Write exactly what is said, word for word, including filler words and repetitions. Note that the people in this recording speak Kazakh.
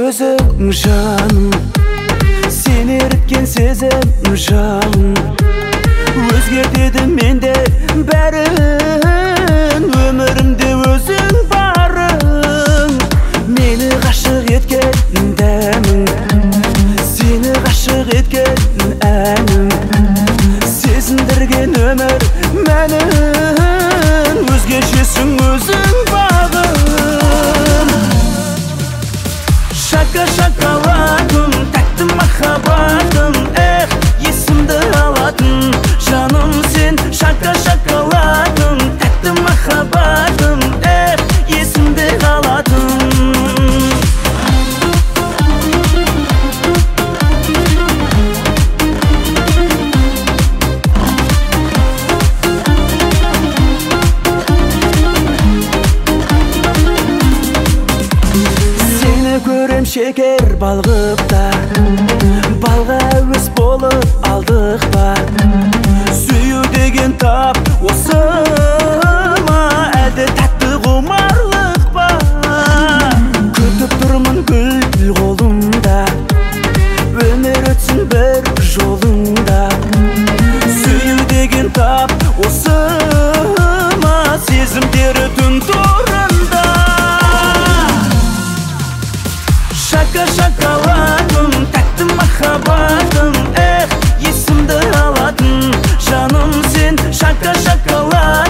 өзің жаным, сен еріткен сезім жалын. Өзгертеді менде бәрін, өмірімде өзің барың. Мені ғашық еткен дәмің, сені ғашық еткен әнің, сезіндірген өмір мәнін, өзгешесің өзің бағым. Шака шоколадым, тәтті махаббатым, эх, есімді алатын жаным сен. Шака шоколадым, тәтті махаббатым, эх, есімді алатын. Көрем шекер балғыпта, балға өз болып алдық па. Сүю деген тап осы ма, әлде тәтті құмарлық па. Күтіп тұрмын гүл қолымда, өмір өтсін бір жолыңда. Сүю деген тап осы ма, сезімдері түн турында. Шака шоколадым, тәтті махаббатым, эх, есімді алатын жаным сен. Шака шоколад